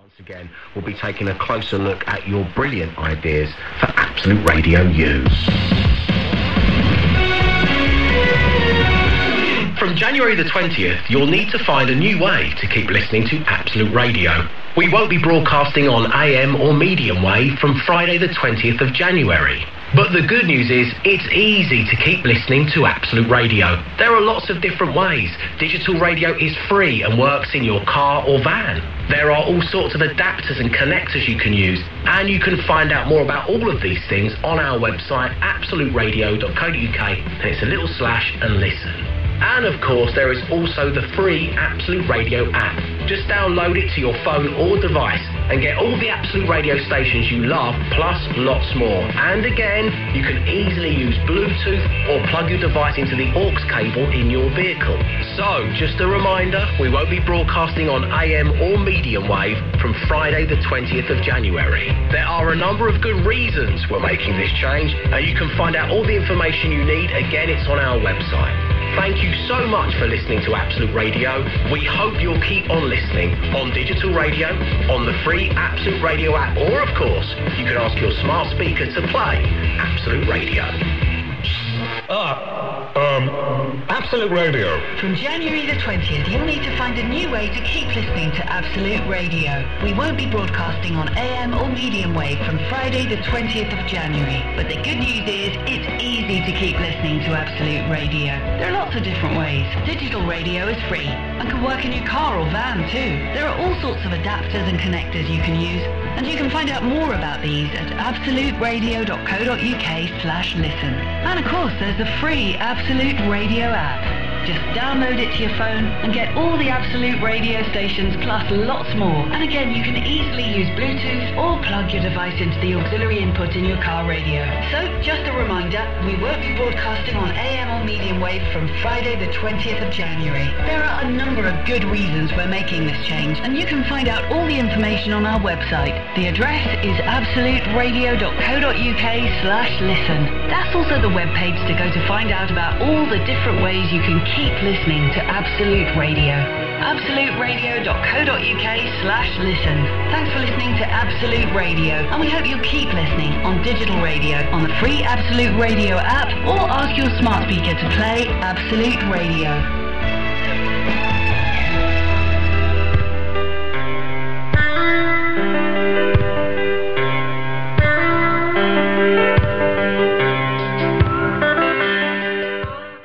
Again, we'll be taking a closer look at your brilliant ideas for Absolute Radio U. From January the 20th, you'll need to find a new way to keep listening to Absolute Radio. We won't be broadcasting on AM or medium wave from Friday the 20th of January. But the good news is, it's easy to keep listening to Absolute Radio. There are lots of different ways. Digital radio is free and works in your car or van. There are all sorts of adapters and connectors you can use, and you can find out more about all of these things on our website, absoluteradio.co.uk, and it's a little slash and listen. And of course, there is also the free Absolute Radio app. Just download it to your phone or device and get all the Absolute Radio stations you love, plus lots more. And again, you can easily use Bluetooth or plug your device into the aux cable in your vehicle. So, just a reminder, we won't be broadcasting on AM or medium wave from Friday the 20th of January. There are a number of good reasons we're making this change, and you can find out all the information you need. Again, it's on our website. Thank you so much for listening to Absolute Radio. We hope you'll keep on listening on digital radio, on the free Absolute Radio app, or of course, you can ask your smart speaker to play Absolute Radio. Absolute Radio. From January the 20th, you'll need to find a new way to keep listening to Absolute Radio. We won't be broadcasting on AM or medium wave from Friday the 20th of January. But the good news is, it's easy to keep listening to Absolute Radio. There are lots of different ways. Digital radio is free and can work in your car or van too. There are all sorts of adapters and connectors you can use, and you can find out more about these at absoluteradio.co.uk/listen. And of course, there's the free Absolute Radio app. Just download it to your phone and get all the Absolute Radio stations plus lots more. And again, you can easily use Bluetooth or plug your device into the auxiliary input in your car radio. So, just a reminder, we won't be broadcasting on AM or medium wave from Friday the 20th of January. There are a number of good reasons we're making this change, and you can find out all the information on our website. The address is absoluteradio.co.uk/listen. That's also the webpage to go to find out about all the different ways you can keep listening to Absolute Radio. absoluteradio.co.uk/listen. Thanks for listening to Absolute Radio, and we hope you'll keep listening on digital radio, on the free Absolute Radio app, or ask your smart speaker to play Absolute Radio.